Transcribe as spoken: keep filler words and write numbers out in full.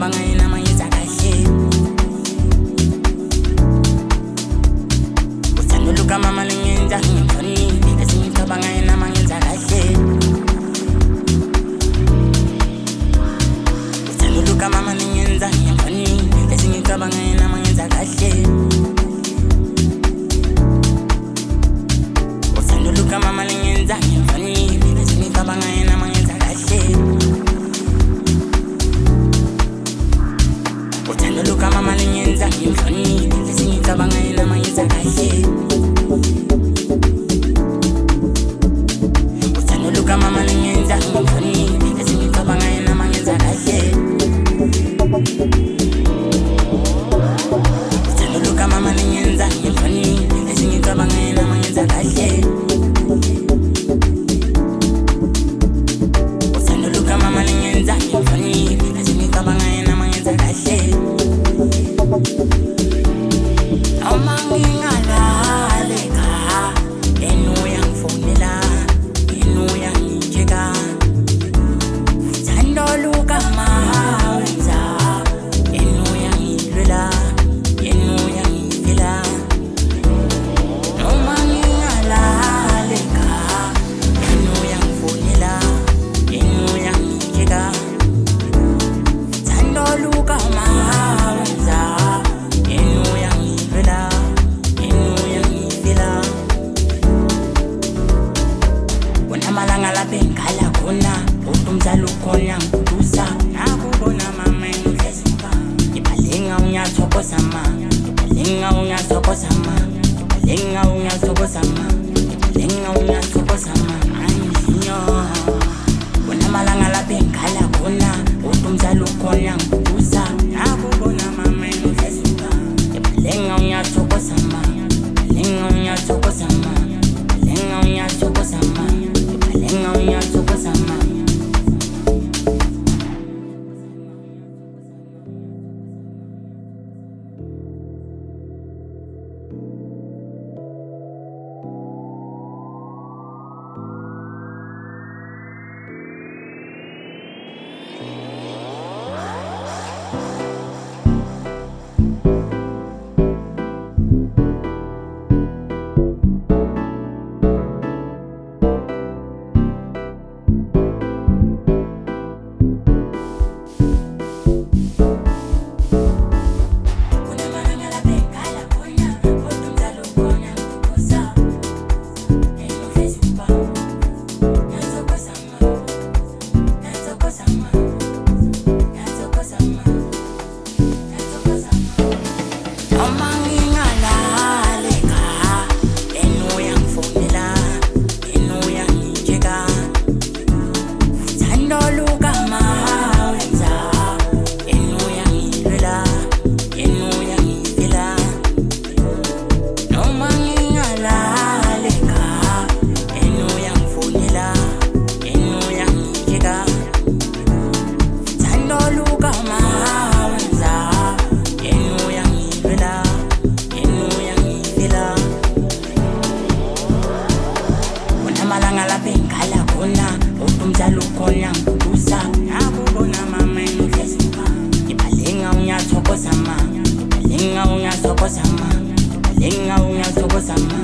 ngicabanga yena mangenza kahle uthando luka mama lingenza ngimfonile esingicabanga yena mangenza kahle uthando luka mama lingenza ngimfonile esingicabanga yena mangenza kahle uthando luka mama lingenza ngimfonile esingicabanga yena mangenza kahle uthando luka mama lingenza ngimfonile esingicabanga yena mangenza kahle uthando luka mama lingenza ngimfonile esingicabanga yena mangenza kahle uthando luka mama lingenza ngimfonile esingicabanga yena mangenza kahle uthando luka mama lingenza ngimfonile esingicabanga yena mangenza kahle noma ngingalaleka yena uyangifonela yena uyangitsheka uthando luka mama wenza yena uyangilwela yena uyangifela noma ngingalaleka yena uyangifonela yena uyangitsheka uthando luka mama wenza yena uyangilwela yena uyangifela kunamalanga lapha engikhala khona kodwa umzali ukhona ngikudusa nakubona mama engidlezimba ibalenga ungiyathokoza ma ibalenga ungiyathokoza ma ibalenga ungiyathokoza ma ibalenga ungiyathokoza ma angizinyo kunamalanga lapha engikhala khona kodwa umzali ukhona ngikudusa nakubona mama engidlezimba ibalenga ungiyathokoza ma ibalenga ungiyathokoza ma ibalenga ungiyathokoza ma ibalenga ungiyathokoza ma kunamalanga lapha engikhala khona kodwa umzali ukhona ngikudusa nakubona mama engidlezimba ibalenga ungiyathokoza ma ibalenga ungiyathokoza ma ibalenga ungiyathokoza ma